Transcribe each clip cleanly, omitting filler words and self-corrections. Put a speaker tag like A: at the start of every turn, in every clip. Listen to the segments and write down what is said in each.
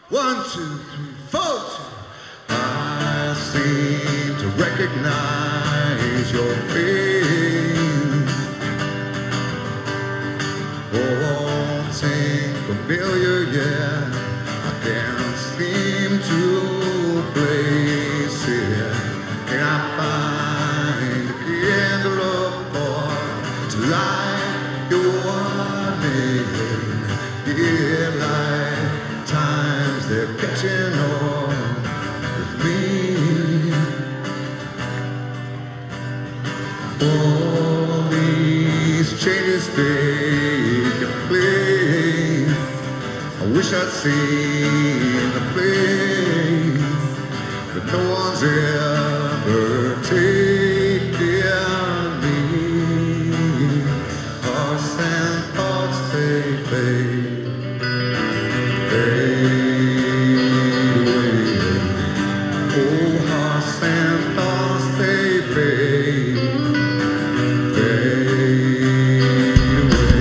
A: 1, 2, 3, 4, 2. I seem to recognize your face. Oh, seem familiar, yeah. I can't seem to place it. Can I find a candle of heart to light your name? Yeah, lifetimes they're catching on with me. All these changes take place. I wish I'd seen the place that no one's ever taken me. Hearts and thoughts, they fade, fade away. Oh, hearts and thoughts, they fade, fade away.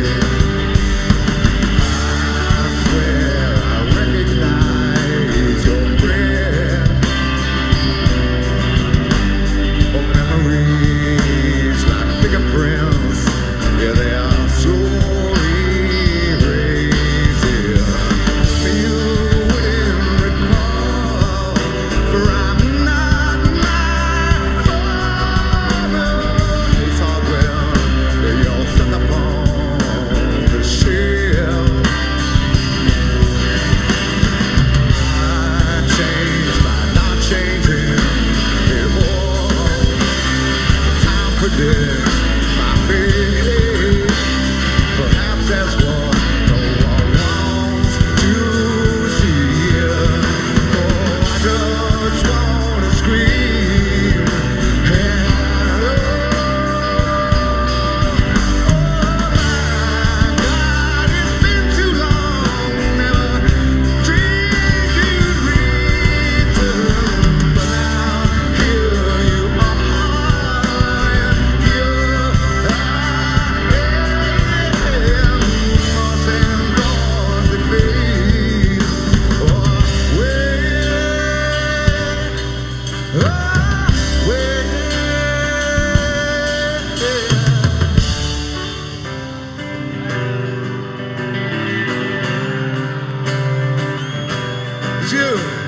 A: I swear I recognize your breath. Oh, memories like fingerprints, yeah, they are slowly erased. You wouldn't recall, for I'm not my father. It's all well, they all stuck upon the shelf. I changed by not changing before. Time predicts my fate. Perhaps that's what no one wants to see. Oh, I just wanna scream. Hello. Oh my God, it's been too long. Never dreamed you'd return, but now here you are. Here I am. Lost and lost the face. It's you.